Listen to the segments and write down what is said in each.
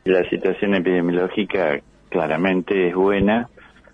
La situación epidemiológica claramente es buena.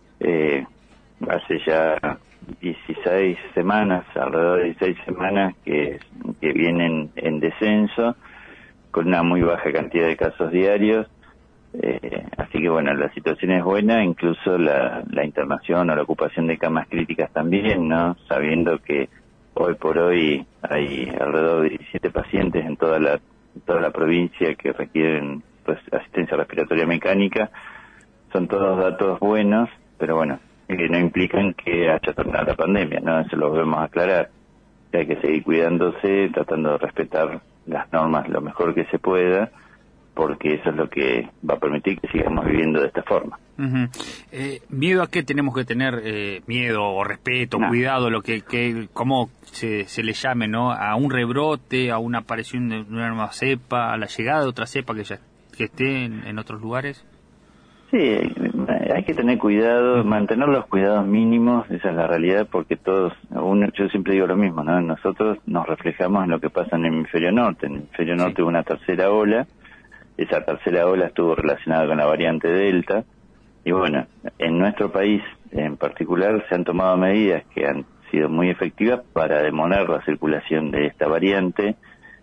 Hace ya 16 semanas, alrededor de 16 semanas que vienen en descenso, con una muy baja cantidad de casos diarios. Así que bueno, la situación es buena, incluso la internación o la ocupación de camas críticas también, ¿no? Sabiendo que hoy por hoy hay alrededor de 17 pacientes en toda la provincia que requieren pues asistencia respiratoria mecánica. Son todos datos buenos, pero bueno, no implican que haya terminado la pandemia, ¿no? Eso lo debemos aclarar. Que hay que seguir cuidándose, tratando de respetar las normas lo mejor que se pueda, porque eso es lo que va a permitir que sigamos viviendo de esta forma. Uh-huh. ¿Miedo a qué tenemos que tener? ¿Miedo o respeto, cuidado, lo que cómo se le llame, ¿no? ¿A un rebrote, a una aparición de una nueva cepa, a la llegada de otra cepa que esté en otros lugares? Sí, hay que tener cuidado, mantener los cuidados mínimos, esa es la realidad, porque yo siempre digo lo mismo, ¿no? Nosotros nos reflejamos en lo que pasa en el hemisferio norte. En el hemisferio norte hubo una tercera ola, esa tercera ola estuvo relacionada con la variante Delta, y bueno, en nuestro país en particular se han tomado medidas que han sido muy efectivas para demoler la circulación de esta variante,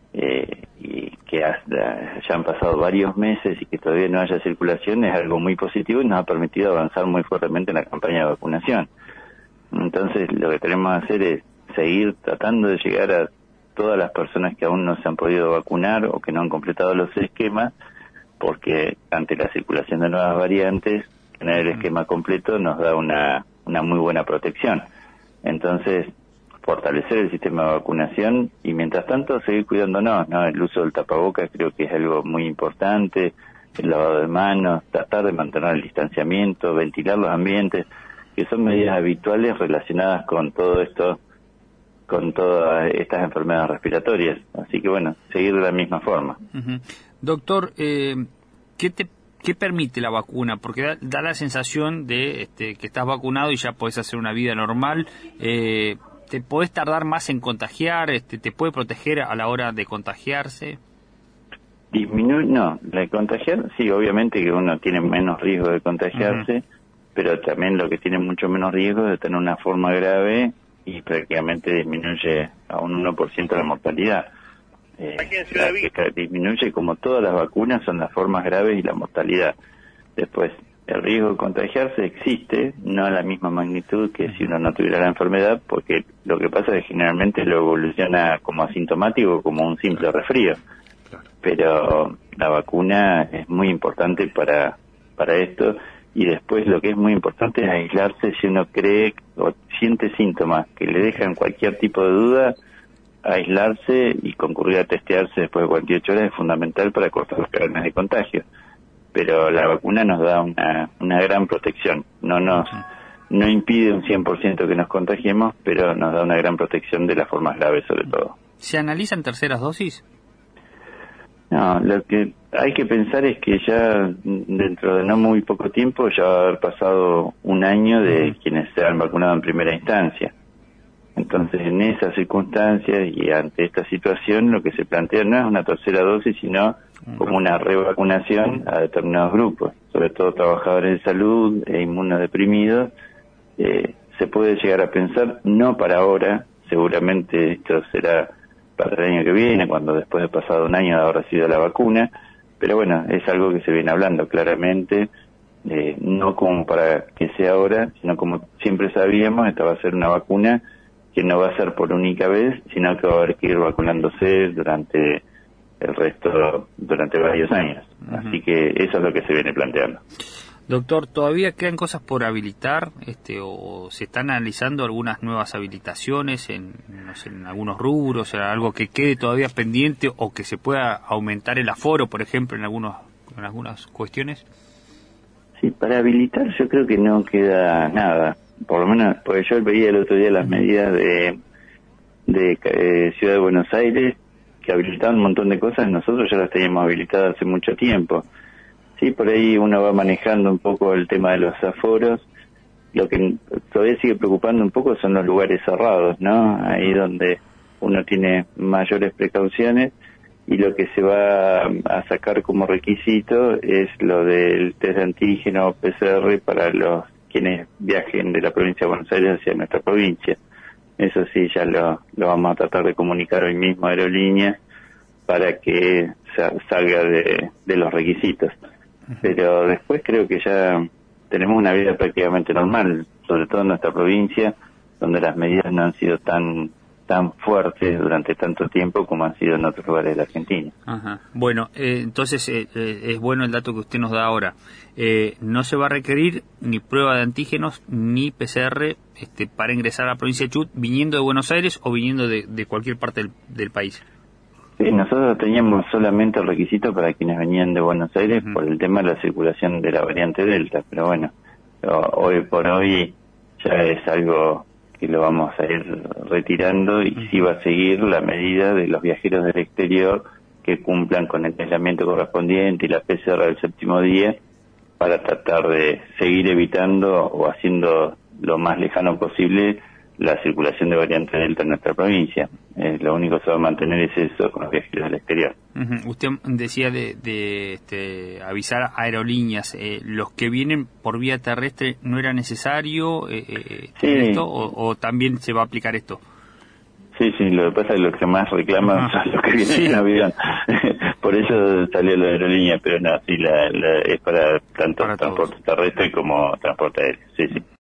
y que ya han pasado varios meses y que todavía no haya circulación es algo muy positivo y nos ha permitido avanzar muy fuertemente en la campaña de vacunación. Entonces lo que tenemos que hacer es seguir tratando de llegar a todas las personas que aún no se han podido vacunar o que no han completado los esquemas, porque ante la circulación de nuevas variantes, tener el esquema completo nos da una muy buena protección. Entonces, fortalecer el sistema de vacunación y mientras tanto seguir cuidándonos, ¿no? El uso del tapabocas creo que es algo muy importante, el lavado de manos, tratar de mantener el distanciamiento, ventilar los ambientes, que son medidas habituales relacionadas con todo esto, con todas estas enfermedades respiratorias. Así que bueno, seguir de la misma forma. Uh-huh. Doctor, ¿qué permite la vacuna? Porque da la sensación de que estás vacunado y ya podés hacer una vida normal. ¿Te podés tardar más en contagiar? ¿Te puede proteger a la hora de contagiarse? No, la de contagiar, sí, obviamente que uno tiene menos riesgo de contagiarse, pero también lo que tiene mucho menos riesgo es de tener una forma grave y prácticamente disminuye a un 1% la mortalidad. Que disminuye, como todas las vacunas, son las formas graves y la mortalidad. Después, el riesgo de contagiarse existe, no a la misma magnitud que si uno no tuviera la enfermedad, porque lo que pasa es que generalmente lo evoluciona como asintomático, como un simple resfrío. Pero la vacuna es muy importante para esto, y después lo que es muy importante es aislarse si uno cree o siente síntomas que le dejan cualquier tipo de duda. Aislarse y concurrir a testearse después de 48 horas es fundamental para cortar las cadenas de contagio. Pero la vacuna nos da una gran protección. No impide un 100% que nos contagiemos, pero nos da una gran protección de las formas graves sobre todo. ¿Se analizan terceras dosis? No, lo que hay que pensar es que ya dentro de no muy poco tiempo ya va a haber pasado un año de quienes se han vacunado en primera instancia. Entonces, en esas circunstancias y ante esta situación, lo que se plantea no es una tercera dosis, sino como una revacunación a determinados grupos, sobre todo trabajadores de salud e inmunodeprimidos. Se puede llegar a pensar, no para ahora, seguramente esto será para el año que viene, cuando después de pasado un año de haber recibido la vacuna, pero bueno, es algo que se viene hablando claramente, no como para que sea ahora, sino como siempre sabíamos, esta va a ser una vacuna que no va a ser por única vez, sino que va a haber que ir vacunándose durante varios años. Así que eso es lo que se viene planteando. Doctor, ¿todavía quedan cosas por habilitar o se están analizando algunas nuevas habilitaciones en algunos rubros, algo que quede todavía pendiente o que se pueda aumentar el aforo, por ejemplo, en algunas cuestiones? Sí, para habilitar yo creo que no queda nada. Por lo menos, porque yo veía el otro día las medidas de Ciudad de Buenos Aires, que habilitaban un montón de cosas, nosotros ya las teníamos habilitadas hace mucho tiempo. Sí, por ahí uno va manejando un poco el tema de los aforos. Lo que todavía sigue preocupando un poco son los lugares cerrados, ¿no? Ahí donde uno tiene mayores precauciones, y lo que se va a sacar como requisito es lo del test de antígeno PCR para los quienes viajen de la provincia de Buenos Aires hacia nuestra provincia. Eso sí, ya lo vamos a tratar de comunicar hoy mismo a Aerolíneas para que salga de los requisitos. Pero después creo que ya tenemos una vida prácticamente normal, sobre todo en nuestra provincia, donde las medidas no han sido tan fuertes durante tanto tiempo como han sido en otros lugares de la Argentina. Ajá. Bueno, entonces es bueno el dato que usted nos da ahora. No se va a requerir ni prueba de antígenos ni PCR para ingresar a la provincia de Chubut, viniendo de Buenos Aires o viniendo de cualquier parte del país. Sí, nosotros teníamos solamente el requisito para quienes venían de Buenos Aires por el tema de la circulación de la variante Delta, pero bueno, hoy por hoy ya es algo que lo vamos a ir retirando y sí va a seguir la medida de los viajeros del exterior que cumplan con el aislamiento correspondiente y la PCR del 7º día para tratar de seguir evitando o haciendo lo más lejano posible la circulación de variante Delta en nuestra provincia. Lo único que se va a mantener es eso con los viajeros del exterior. Usted decía de avisar a Aerolíneas, los que vienen por vía terrestre, ¿no era necesario esto o también se va a aplicar esto? Sí, lo que pasa es que los que más reclaman son los que vienen en avión. Por eso salió la aerolínea, pero no, sí, es para tanto transporte terrestre como transporte aéreo. Sí.